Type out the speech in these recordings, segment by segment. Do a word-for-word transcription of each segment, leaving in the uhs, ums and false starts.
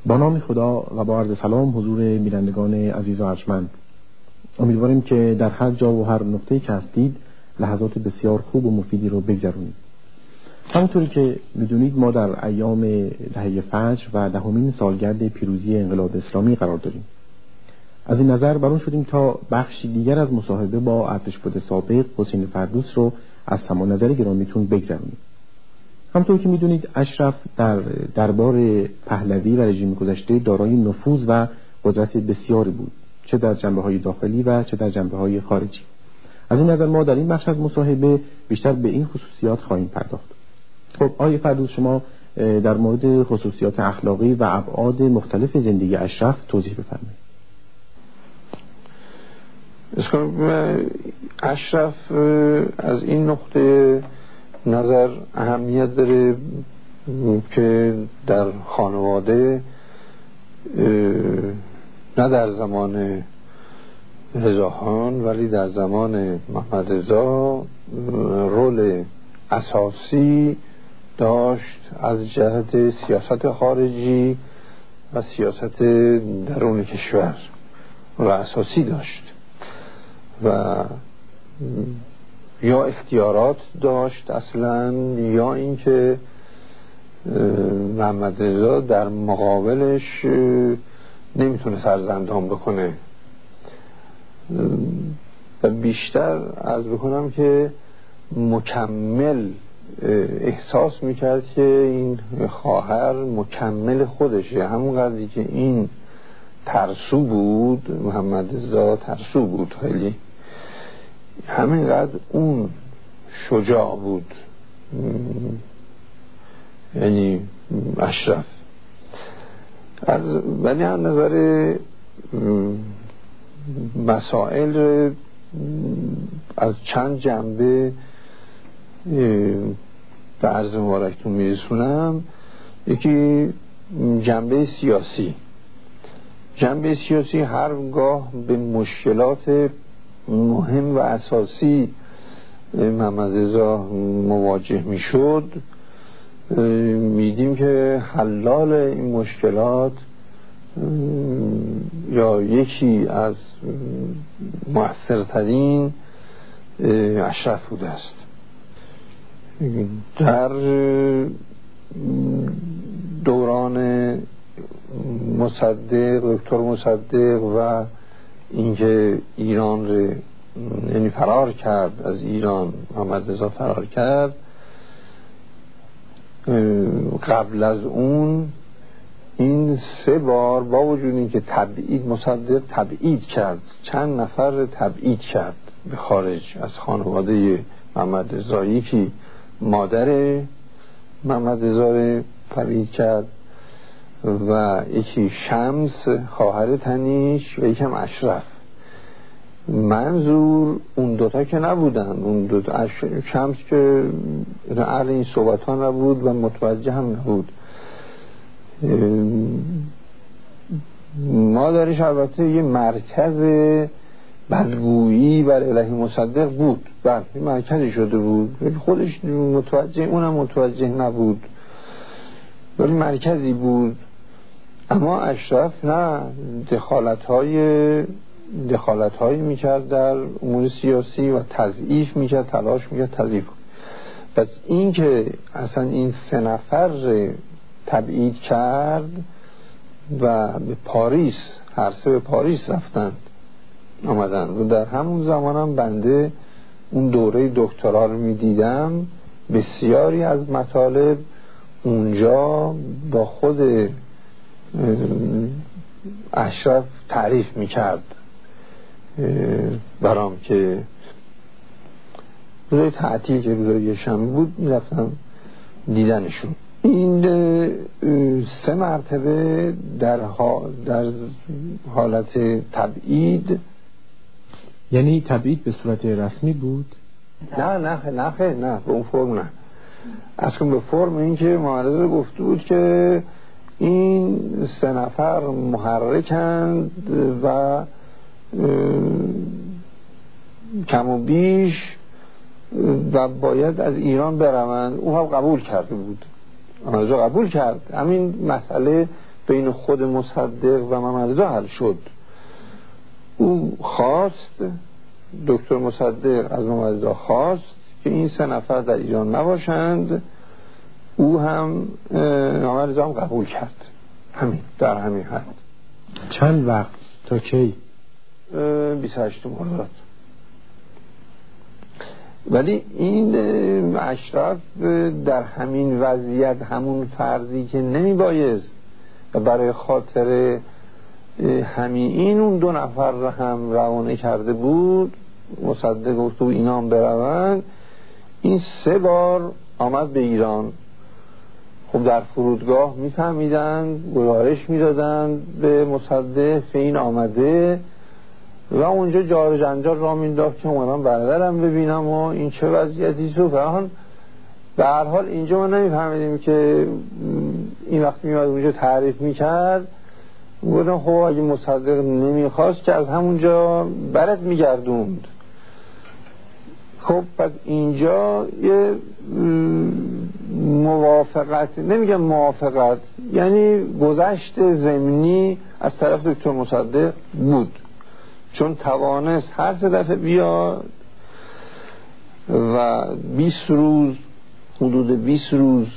با نام خدا و با عرض سلام حضور بینندگان عزیز و ارجمند، امیدواریم که در هر جا و هر نقطه‌ای که هستید لحظات بسیار خوب و مفیدی رو بگذرونید. همونطوری که میدونید ما در ایام دهه فجر و دهمین سالگرد پیروزی انقلاب اسلامی قرار داریم. از این نظر برون شدیم تا بخشی دیگر از مصاحبه با ارتشبد سابق حسین فردوس رو از سماع نظر گرامیتون بگذرونیم. همونطور که میدونید اشرف در دربار پهلوی و رژیم گذشته دارای نفوذ و قدرت بسیاری بود، چه در جنبه‌های داخلی و چه در جنبه‌های خارجی. از این نظر ما در این بخش از مصاحبه بیشتر به این خصوصیات خواهیم پرداخت. خب آقای فردوس، شما در مورد خصوصیات اخلاقی و ابعاد مختلف زندگی اشرف توضیح بفرمایید. اشرف از این نقطه نظر اهمیت داره که در خانواده نه در زمان رضاخان ولی در زمان محمد رضا رول اساسی داشت از جهت سیاست خارجی و سیاست درون کشور رول اساسی داشت و یا اختیارات داشت اصلا، یا اینکه محمد رضا در مقابلش نمیتونه سرزندان بکنه. و بیشتر عرض بکنم که مکمل احساس میکرد که این خواهر مکمل خودشه، همون قدری که این ترسو بود، محمد رضا ترسو بود خیلی، همینقدر اون شجاع بود، یعنی اشرف. از ولی از نظر مسائل از چند جنبه به عرض مبارکتون میرسونم. یکی جنبه سیاسی. جنبه سیاسی هرگاه به مشکلات مهم و اساسی محمد رضا مواجه میشد، میدیم که حلال این مشکلات یا یکی از مؤثرترین اشرف بوده است. در دوران مصدق، دکتر مصدق و اینکه ایران رو یعنی فرار کرد از ایران، محمد رضا فرار کرد، قبل از اون این سه بار با وجود اینکه تبعید مصدق تبعید کرد، چند نفر تبعید کرد به خارج از خانواده محمد رضا، یکی مادر محمد رضا رو تبعید کرد و یکی شمس خواهر تنیش و یکی هم اشرف. منظور اون دوتا که نبودن، اون دوتا شمس که اهل این صحبت ها نبود و متوجه هم نبود. مادرش البته یه مرکز بدگویی بر علیه مصدق بود، بله مرکزی شده بود، ولی خودش متوجه، اونم متوجه نبود، ولی مرکزی بود. اما اشرف نه، دخالت های دخالت هایی میکرد در امور سیاسی و تضعیف میکرد، تلاش میکرد تضعیف. پس این که اصلا این سه نفر تبعید کرد و به پاریس، هر سه به پاریس رفتند آمدن و در همون زمان هم بنده اون دوره دکترا رو میدیدم، بسیاری از مطالب اونجا با خود اشرف تعریف میکرد برام که روزای تعطیل که روزای شنبه بود میرفتم دیدنشون. این سه مرتبه در, در حالت تبعید. یعنی تبعید به صورت رسمی بود؟ نه نه نه نه نه به اون فرم نه، اصلا به فرم این که معارضه گفته بود که این سه نفر محرکند و کم و بیش و باید از ایران بروند. او هم قبول کرده بود، آنجا قبول کرد. همین مسئله بین خود مصدق و محمد رضا حل شد. او خواست، دکتر مصدق از محمد رضا خواست که این سه نفر در ایران نباشند. او هم محمد رضا هم قبول کرد. همین در همین حد. چند وقت تا کی؟ بیست و هشتم مرداد. ولی این اشرف در همین وضعیت همون فردی که نمی بایست و برای خاطر همین این اون دو نفر رو هم روانه کرده بود، مصدق گفت اینا هم بروند، این سه بار آمد به ایران. خب در فرودگاه میفهمیدن، گزارش میدادن به مصدق که این آمده و اونجا جار جنجال را مینداخت که اومدم برادرم ببینم و این چه وضعیتی تو فرهان. به هر حال اینجا ما نمیفهمیدیم که این وقت میاد اونجا تعریف میکرد. گفتم خب اگه مصدق نمیخواست که از همونجا برت میگردوند. خب پس اینجا یه موافقت، نمیگم موافقت، یعنی گذشت ضمنی از طرف دکتر مصدق بود، چون توانست هر سه دفعه بیاد و بیست روز، حدود بیست روز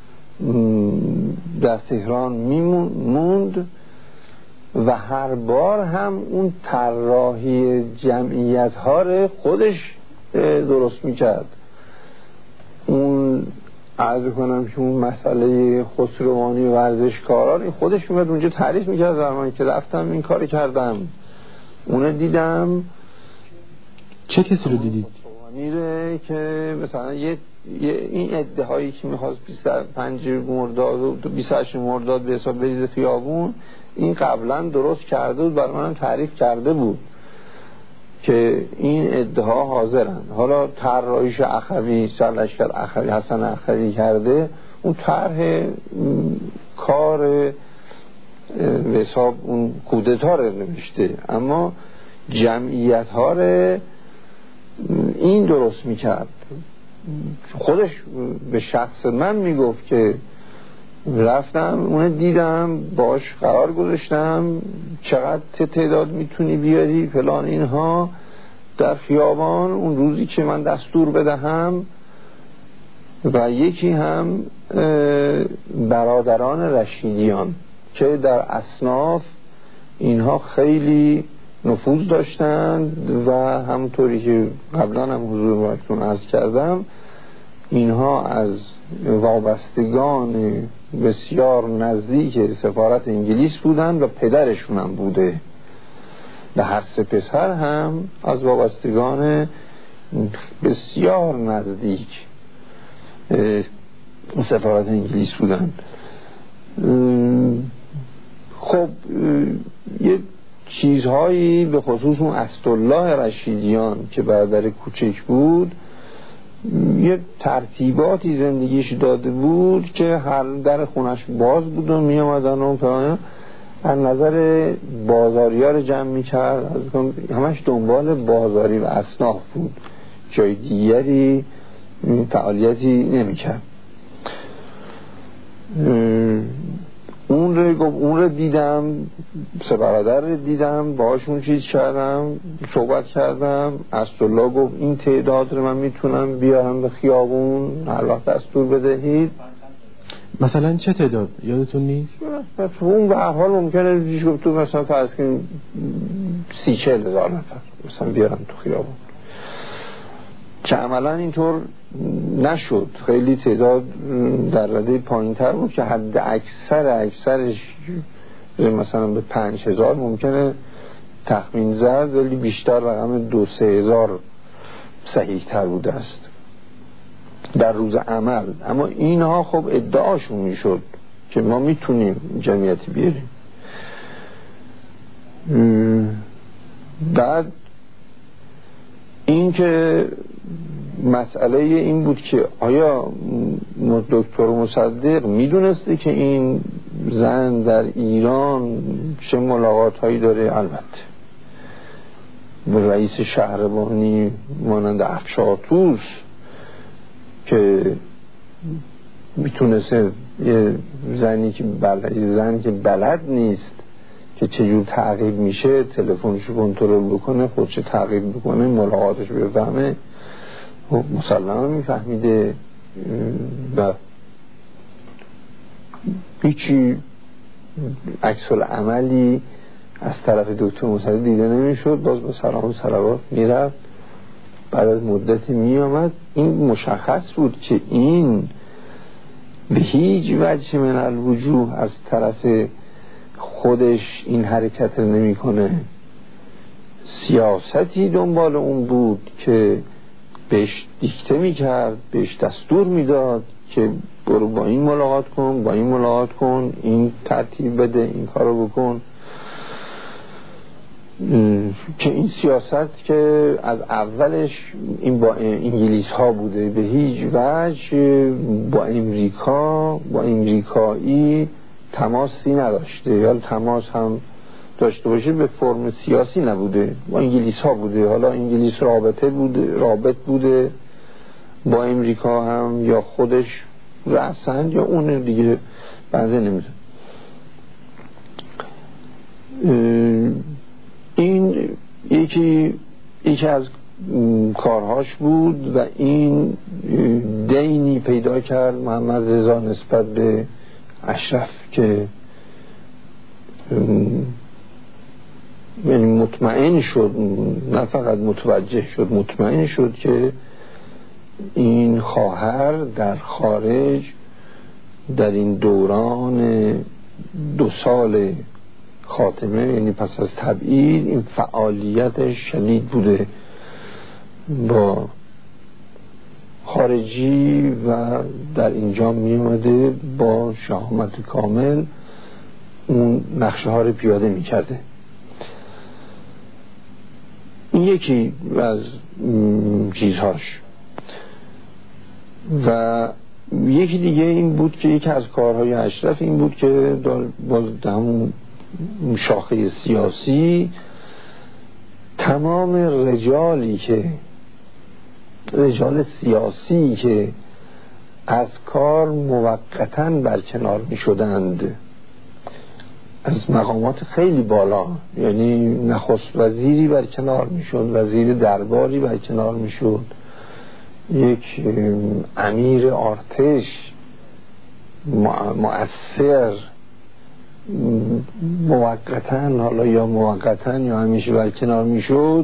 در تهران میموند و هر بار هم اون طراحی جمعیت ها رو خودش درست میکرد. اون عرض کنم که اون مسئله خسروانی و ورزشکاران خودش میاد اونجا تعریف میکرد. در من که رفتم این کار کردم، اونو دیدم. چه کسی رو دیدید؟ میره که مثلا یه, یه این ادعایی که میخواست بیست و پنج مرداد و بیست و هشت مرداد به حساب بریزه خیابون، این قبلا درست کرده بود، برای منم تعریف کرده بود که این ادعا حاضرن. حالا طراحیش اخوی، سرلشکر اخوی، حسن اخوی کرده، اون طرح کار به حساب اون کودتا رو نوشته، اما جمعیت ها رو این درست میکرد. خودش به شخص من میگفت که رفتم اون دیدم، باش قرار گذاشتم چقدر تعداد میتونی بیاری فلان اینها در خیابان اون روزی که من دستور بدهم. و یکی هم برادران رشیدیان که در اصناف اینها خیلی نفوذ داشتند و همونطوری که قبلا هم حضور براتون عرض کردم، اینها از وابستگان بسیار نزدیک سفارت انگلیس بودن و پدرشون هم بوده و هر سه پسر هم از وابستگان بسیار نزدیک سفارت انگلیس بودن. خب یه چیزهایی به خصوص اون اسدالله رشیدیان که برادر کوچک بود، یه ترتیباتی زندگیش داده بود که هر در خونش باز بود و می آمدن و پرانه از نظر بازاریا رو جمع می کرد، همش دنبال بازاری و اصناف بود، جای دیگری فعالیتی نمی کرد. اون رو گفت، اون رو دیدم، سه برادر رو دیدم، باهاشون چیز کردم، صحبت کردم. اسدالله گفت این تعداد رو من میتونم بیارم به خیابون، هر وقت دستور بدهید. مثلا چه تعداد یادتون نیست؟ اون به هر حال ممکنه چیز گفت تو مثلا فرض کنیم سی چهل هزار نفر مثلا بیارم تو خیابون، که عملا اینطور نشد. خیلی تعداد در رده پایین تر بود که حد اکثر اکثرش مثلا به پنج هزار ممکنه تخمین زد، ولی بیشتر رقم دو سه هزار صحیح تر بوده است در روز عمل. اما اینها خب ادعاشون میشد که ما میتونیم جمعیتی بیاریم. بعد این که مسئله این بود که آیا دکتر مصدق میدونسته که این زن در ایران چه ملاقات هایی داره؟ البته به رئیس شهربانی مانند افشاتوس که میتونسته یه زنی که بلد زنی که بلد نیست که چجور تعقیب میشه، تلفنشو کنترل بکنه، خودش تعقیب بکنه، ملاقاتش بفهمه، مسلما میفهمیده و هیچی عکس العملی از طرف دکتر موسوی دیده نمیشد. باز با سلام و صلوات میرفت، بعد از مدتی میامد. این مشخص بود که این به هیچ وجه من الوجوه از طرف خودش این حرکت نمی کنه. سیاستی دنبال اون بود که بهش دیکته می کرد، بهش دستور می داد که برو با این ملاقات کن، با این ملاقات کن، این ترتیب بده، این کارو بکن. که این سیاست که از اولش این با انگلیس ها بوده، به هیچ وجه با امریکا با امریکایی تماسی نداشته، یا تماس هم داشته باشه به فرم سیاسی نبوده، با انگلیس ها بوده. حالا انگلیس رابطه بوده رابط بوده با امریکا هم، یا خودش رأسن، یا اون دیگه بنده نمیدونه. این یکی یکی از کارهاش بود و این دینی پیدا کرد محمد رضا نسبت به اشرف که یعنی مطمئن شد، نه فقط متوجه شد، مطمئن شد که این خواهر در خارج در این دوران دو سال خاتمه، یعنی پس از تبعید، این فعالیت شدید بوده با خارجی و در اینجا می اومده با شهامت کامل اون نقشه ها رو پیاده می کرده. این یکی از چیزهاش. و یکی دیگه این بود که یکی از کارهای اشرف این بود که باز همون شاخه سیاسی تمام رجالی که رجال سیاسی که از کار موقتاً برکنار می شدند، از مقامات خیلی بالا، یعنی نخست وزیری برکنار می شد، وزیر درباری برکنار می شد، یک امیر ارتش مؤثر موقتاً، حالا یا موقتاً یا همیشه برکنار می شد،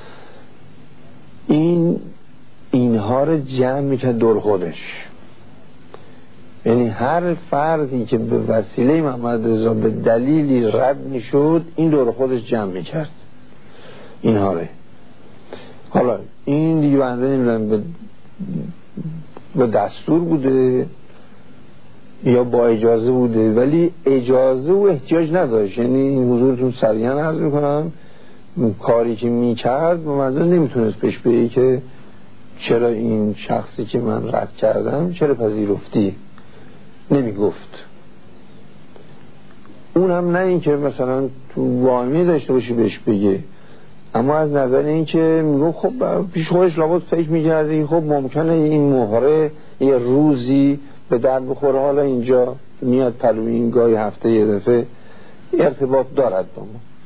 این اینها رو جمع می کرد دور خودش. یعنی هر فردی که به وسیله محمد رضا به دلیلی رد می شد، این دور خودش جمع می کرد اینها رو. حالا این دیگه بنده نمیدونم به به دستور بوده یا با اجازه بوده، ولی اجازه و احتیاج نداشت. یعنی حضورتون سریعا عرض میکنم کاری که میکرد به منظور نمیتونست پیش بگه که چرا این شخصی که من رد کردم چرا پذیرفتی، نمیگفت. اونم نه این که مثلا تو واهمه داشته باشی بهش بگه، اما از نظر این که میگم خب پیش خودش لابد فکر میکردی خب ممکنه این مهره یه روزی به درد بخوره، حالا اینجا میاد پلوی این گاهی هفته یه دفعه ارتباط دارد با ما.